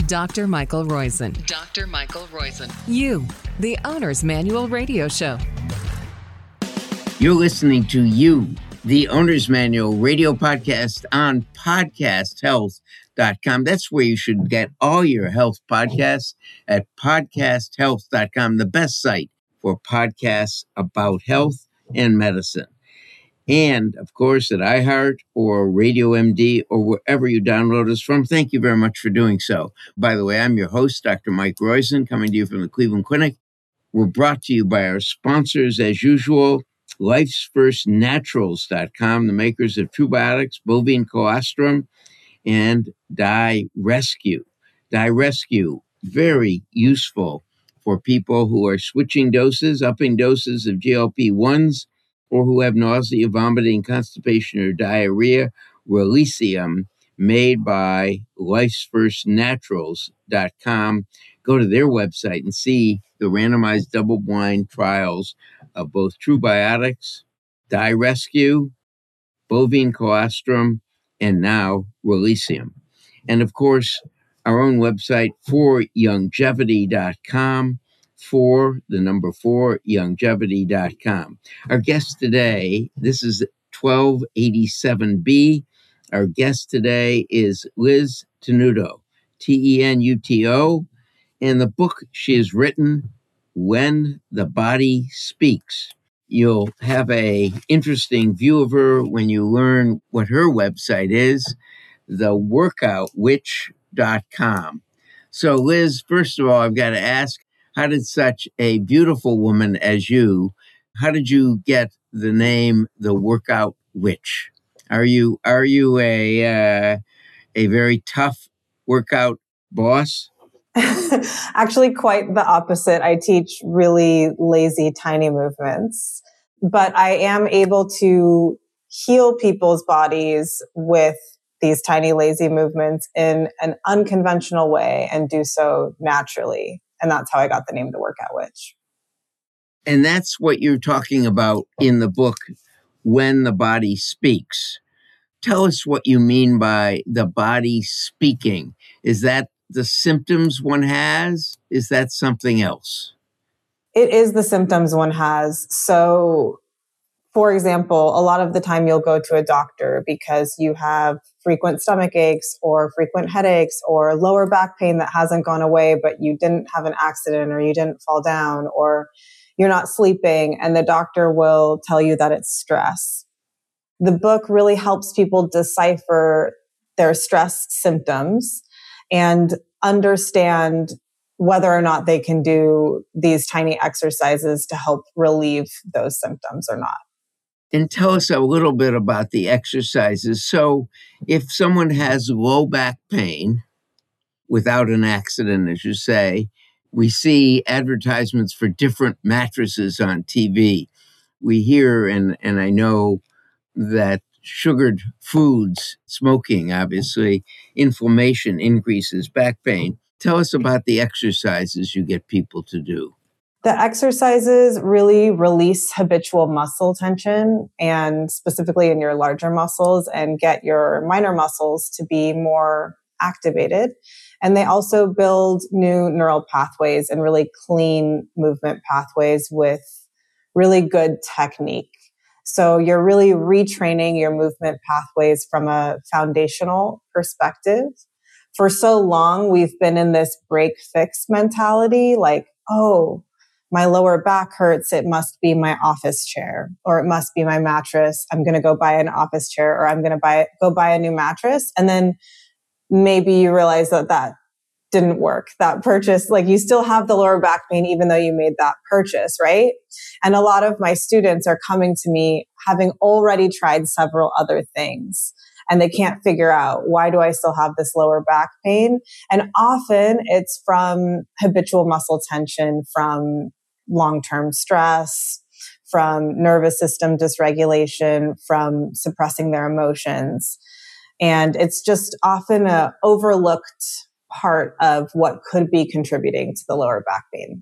Dr. Michael Roizen. Dr. Michael Roizen. You, the Owner's Manual Radio Show. You're listening to You, the Owner's Manual radio podcast on podcasthealth.com. That's where you should get all your health podcasts at podcasthealth.com, the best site for podcasts about health and medicine. And, of course, at iHeart or Radio MD or wherever you download us from. Thank you very much for doing so. By the way, I'm your host, Dr. Mike Roizen, coming to you from the Cleveland Clinic. We're brought to you by our sponsors, as usual, Life'sFirstNaturals.com, the makers of Trubiotics, bovine colostrum, and DiRescue. DiRescue, very useful for people who are switching doses, upping doses of GLP-1s, or who have nausea, vomiting, constipation, or diarrhea. Releasium, made by Life'sFirstNaturals.com. Go to their website and see the randomized double-blind trials of both Trubiotics, DiRescue, bovine colostrum, and now Releasium. And of course, our own website, 4longevity.com, 4longevity.com. Our guest today, this is 1287B. Our guest today is Liz Tenuto, Tenuto, and the book she has written, When the Body Speaks. You'll have an interesting view of her when you learn what her website is, theworkoutwitch.com. So, Liz, first of all, I've got to ask, how did such a beautiful woman as you, how did you get the name The Workout Witch? Are you a very tough workout boss? Actually, quite the opposite. I teach really lazy, tiny movements, but I am able to heal people's bodies with these tiny, lazy movements in an unconventional way and do so naturally. And that's how I got the name The Workout Witch. And that's what you're talking about in the book, When the Body Speaks. Tell us what you mean by the body speaking. Is that the symptoms one has? Is that something else? It is the symptoms one has. So, for example, a lot of the time you'll go to a doctor because you have frequent stomach aches or frequent headaches or lower back pain that hasn't gone away, but you didn't have an accident or you didn't fall down or you're not sleeping, and the doctor will tell you that it's stress. The book really helps people decipher their stress symptoms and understand whether or not they can do these tiny exercises to help relieve those symptoms or not. And tell us a little bit about the exercises. So if someone has low back pain without an accident, as you say, we see advertisements for different mattresses on TV. We hear, and I know that sugared foods, smoking, obviously, inflammation increases back pain. Tell us about the exercises you get people to do. The exercises really release habitual muscle tension, and specifically in your larger muscles, and get your minor muscles to be more activated. And they also build new neural pathways and really clean movement pathways with really good technique. So you're really retraining your movement pathways from a foundational perspective. For so long, we've been in this break fix mentality, like, oh, my lower back hurts, it must be my office chair, or it must be my mattress. I'm going to go buy an office chair, or I'm going to go buy a new mattress. And then maybe you realize that didn't work. That purchase, like, you still have the lower back pain even though you made that purchase, right? And a lot of my students are coming to me having already tried several other things, and they can't figure out, why do I still have this lower back pain? And often it's from habitual muscle tension, from long-term stress, from nervous system dysregulation, from suppressing their emotions. And it's just often an overlooked part of what could be contributing to the lower back pain.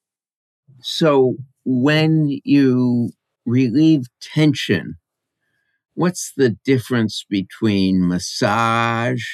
So when you relieve tension, what's the difference between massage,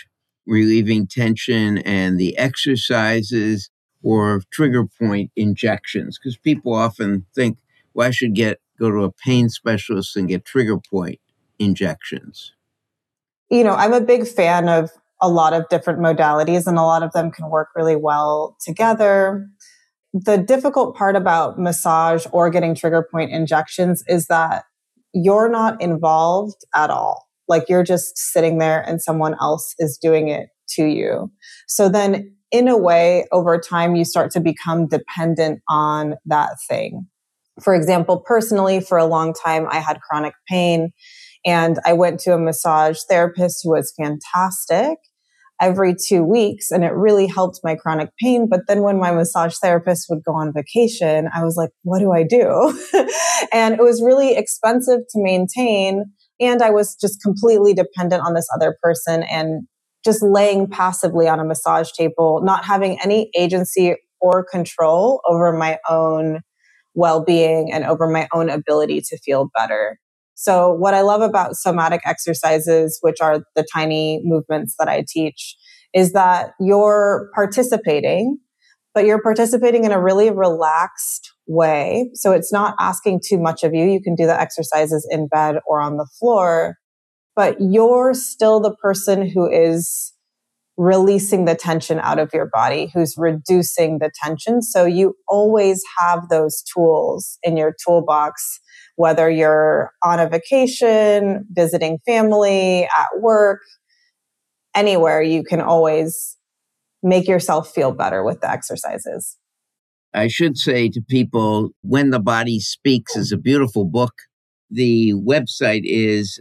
relieving tension and the exercises or trigger point injections? Because people often think, well, I should go to a pain specialist and get trigger point injections. I'm a big fan of a lot of different modalities, and a lot of them can work really well together. The difficult part about massage or getting trigger point injections is that you're not involved at all. Like, you're just sitting there and someone else is doing it to you. So then, in a way, over time, you start to become dependent on that thing. For example, personally, for a long time, I had chronic pain, and I went to a massage therapist who was fantastic every 2 weeks, and it really helped my chronic pain. But then when my massage therapist would go on vacation, I was like, what do I do? And it was really expensive to maintain. And I was just completely dependent on this other person and just laying passively on a massage table, not having any agency or control over my own well-being and over my own ability to feel better. So what I love about somatic exercises, which are the tiny movements that I teach, is that you're participating, but you're participating in a really relaxed way. So it's not asking too much of you. You can do the exercises in bed or on the floor, but you're still the person who is releasing the tension out of your body, who's reducing the tension. So you always have those tools in your toolbox, whether you're on a vacation, visiting family, at work, anywhere. You can always make yourself feel better with the exercises. I should say to people, When the Body Speaks is a beautiful book. The website is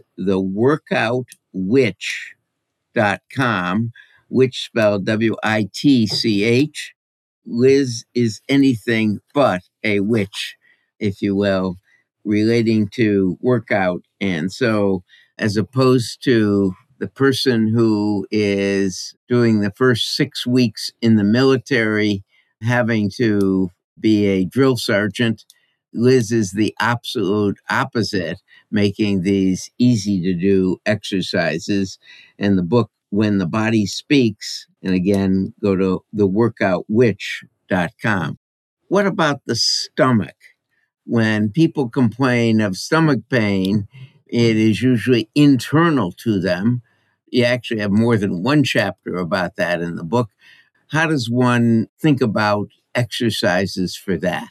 theworkoutwitch.com, which spelled WITCH. Liz is anything but a witch, if you will, relating to workout. And so, as opposed to the person who is doing the first 6 weeks in the military having to be a drill sergeant, Liz is the absolute opposite, making these easy to do exercises. And the book, When the Body Speaks, and again, go to theworkoutwitch.com. What about the stomach? When people complain of stomach pain, it is usually internal to them. You actually have more than one chapter about that in the book. How does one think about exercises for that?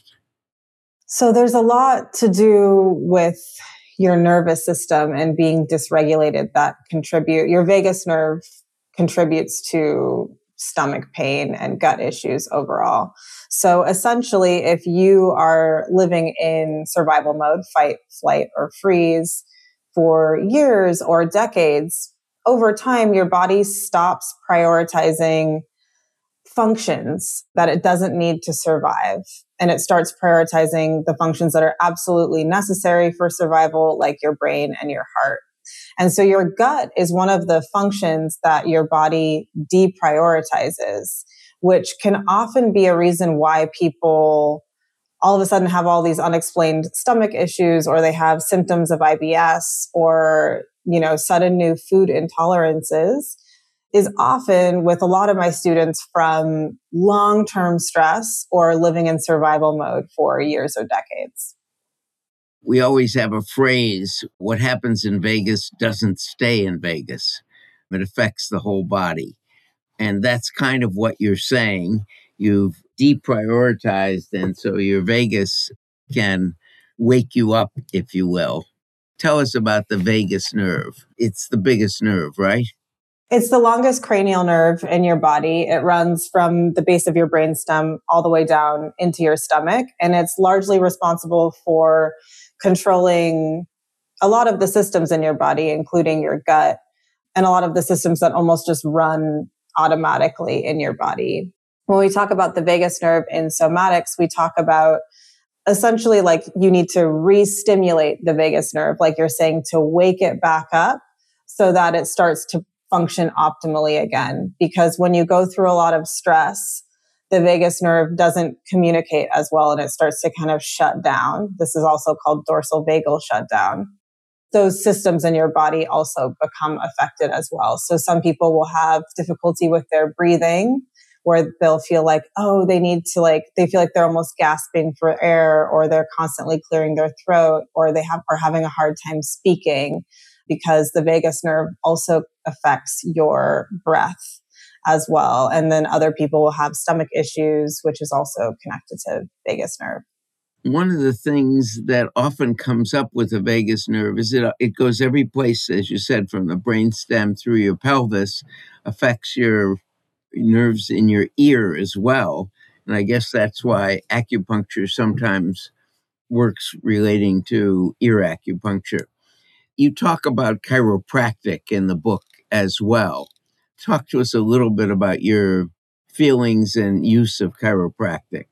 So there's a lot to do with your nervous system and being dysregulated that your vagus nerve contributes to stomach pain and gut issues overall. So essentially, if you are living in survival mode, fight, flight, or freeze for years or decades, over time, your body stops prioritizing functions that it doesn't need to survive. And it starts prioritizing the functions that are absolutely necessary for survival, like your brain and your heart. And so your gut is one of the functions that your body deprioritizes, which can often be a reason why people all of a sudden have all these unexplained stomach issues, or they have symptoms of IBS, or, sudden new food intolerances, is often with a lot of my students from long-term stress or living in survival mode for years or decades. We always have a phrase, what happens in Vegas doesn't stay in Vegas. It affects the whole body. And that's kind of what you're saying. You've deprioritized, and so your vagus can wake you up, if you will. Tell us about the vagus nerve. It's the biggest nerve, right? It's the longest cranial nerve in your body. It runs from the base of your brainstem all the way down into your stomach. And it's largely responsible for controlling a lot of the systems in your body, including your gut, and a lot of the systems that almost just run automatically in your body. When we talk about the vagus nerve in somatics, we talk about essentially like you need to re-stimulate the vagus nerve, like you're saying, to wake it back up so that it starts to function optimally again. Because when you go through a lot of stress, the vagus nerve doesn't communicate as well and it starts to kind of shut down. This is also called dorsal vagal shutdown. those systems in your body also become affected as well. So some people will have difficulty with their breathing, where they'll feel like, oh, they need to they feel like they're almost gasping for air, or they're constantly clearing their throat, or are having a hard time speaking, because the vagus nerve also affects your breath as well. And then other people will have stomach issues, which is also connected to vagus nerve. One of the things that often comes up with the vagus nerve is it goes every place, as you said, from the brainstem through your pelvis, affects your nerves in your ear as well. And I guess that's why acupuncture sometimes works relating to ear acupuncture. You talk about chiropractic in the book as well. Talk to us a little bit about your feelings and use of chiropractic.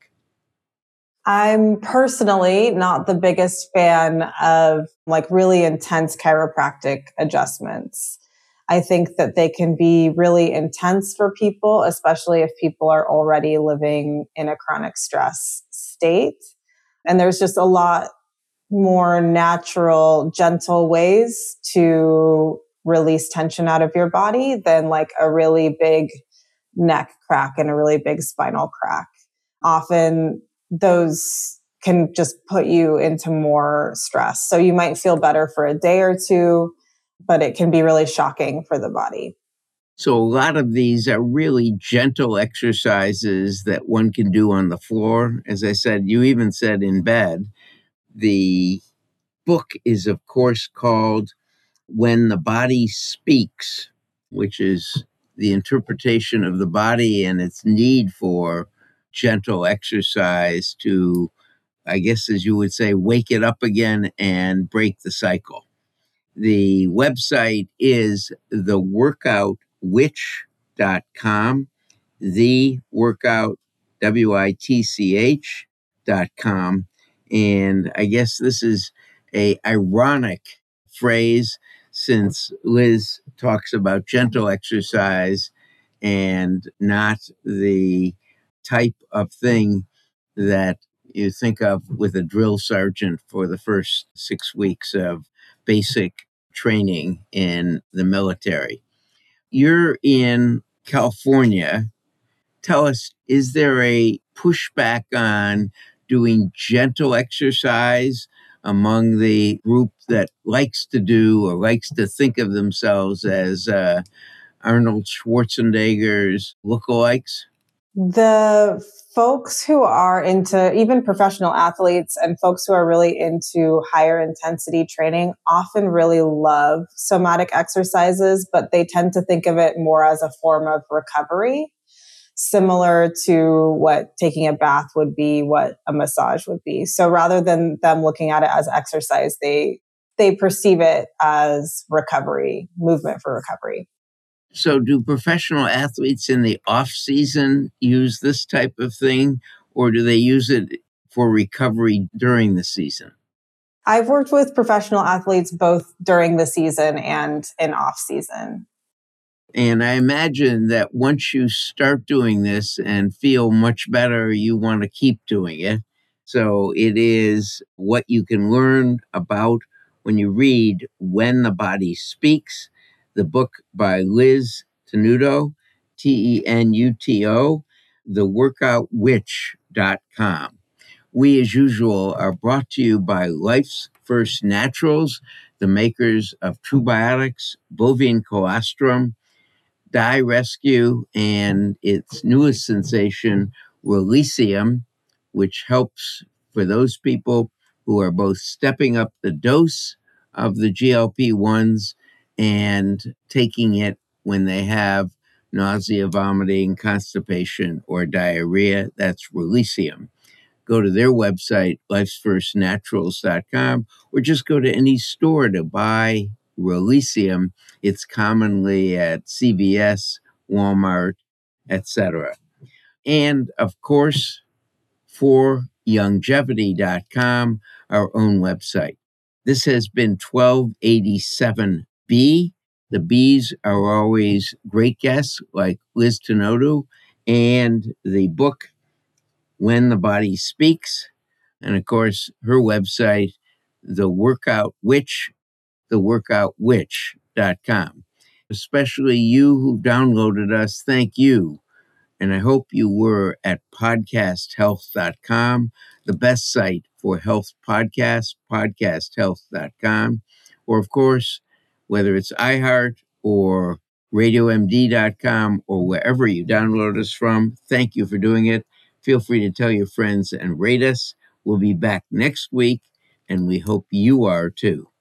I'm personally not the biggest fan of really intense chiropractic adjustments. I think that they can be really intense for people, especially if people are already living in a chronic stress state. And there's just a lot more natural, gentle ways to release tension out of your body than a really big neck crack and a really big spinal crack. Often those can just put you into more stress. So you might feel better for a day or two, but it can be really shocking for the body. So a lot of these are really gentle exercises that one can do on the floor. As I said, you even said in bed. The book is, of course, called When the Body Speaks, which is the interpretation of the body and its need for gentle exercise to, I guess, as you would say, wake it up again and break the cycle. The website is theworkoutwitch.com, theworkoutwitch.com. And I guess this is a ironic phrase, since Liz talks about gentle exercise and not the type of thing that you think of with a drill sergeant for the first 6 weeks of basic training in the military. You're in California. Tell us, is there a pushback on doing gentle exercise among the group that likes to do or likes to think of themselves as Arnold Schwarzenegger's lookalikes? The folks who are into, even professional athletes and folks who are really into higher intensity training, often really love somatic exercises, but they tend to think of it more as a form of recovery, similar to what taking a bath would be, what a massage would be. So rather than them looking at it as exercise, they perceive it as recovery, movement for recovery. So do professional athletes in the off season use this type of thing, or do they use it for recovery during the season? I've worked with professional athletes both during the season and in off season. And I imagine that once you start doing this and feel much better, you want to keep doing it. So it is what you can learn about when you read When the Body Speaks, the book by Liz Tenuto, Tenuto, theworkoutwitch.com. We, as usual, are brought to you by Life's First Naturals, the makers of Trubiotics, bovine colostrum, Die Rescue, and its newest sensation, Releasium, which helps for those people who are both stepping up the dose of the GLP-1s and taking it when they have nausea, vomiting, constipation, or diarrhea. That's Releasium. Go to their website, lifesfirstnaturals.com, or just go to any store to buy Releasium. It's commonly at CVS, Walmart, etc. And of course, for Youngevity.com, our own website. This has been 1287B. The Bs are always great guests like Liz Tenuto, and the book When the Body Speaks, and of course her website, theworkoutwitch.com. theworkoutwitch.com. Especially you who downloaded us, thank you. And I hope you were at podcasthealth.com, the best site for health podcasts, podcasthealth.com. Or, of course, whether it's iHeart or radiomd.com or wherever you download us from, thank you for doing it. Feel free to tell your friends and rate us. We'll be back next week, and we hope you are too.